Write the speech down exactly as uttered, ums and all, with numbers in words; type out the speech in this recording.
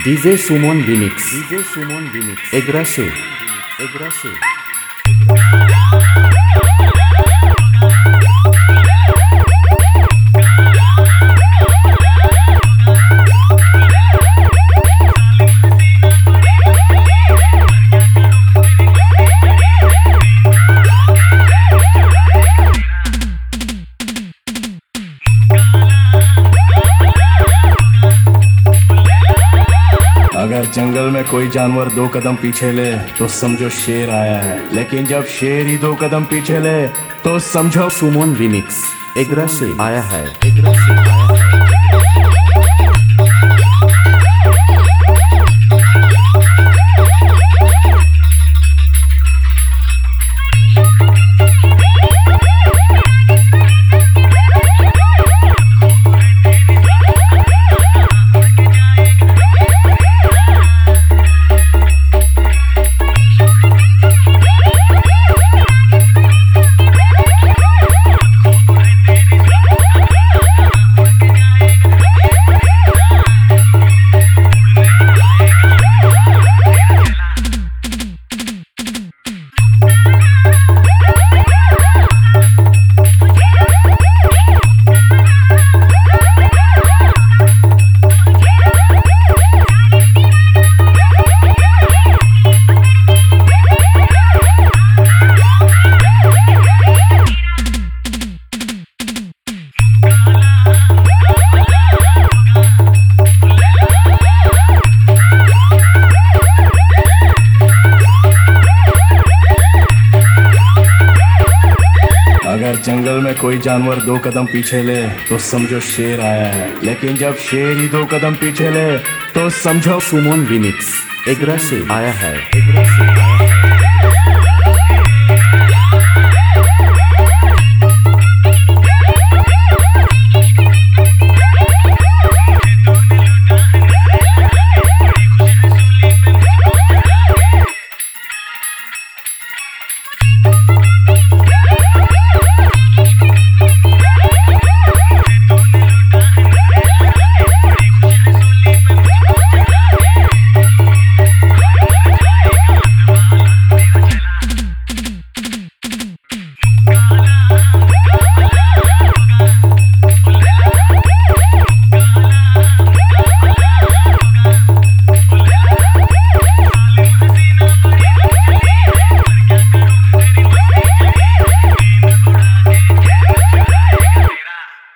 DJ Suman remix DJ Suman remix এগ্রাসে এগ্রাসে अगर जंगल में कोई जानवर दो कदम पीछे ले तो समझो शेर आया है, लेकिन जब शेर ही दो कदम पीछे ले तो समझो सुमन रिमिक्स एग्रासे आया है एग्रासे आया है। अगर जंगल में कोई जानवर दो कदम पीछे ले तो समझो शेर आया है, लेकिन जब शेर ही दो कदम पीछे ले तो समझो सुमन रिमिक्स एग्रासे आया है एग्रासे आया है।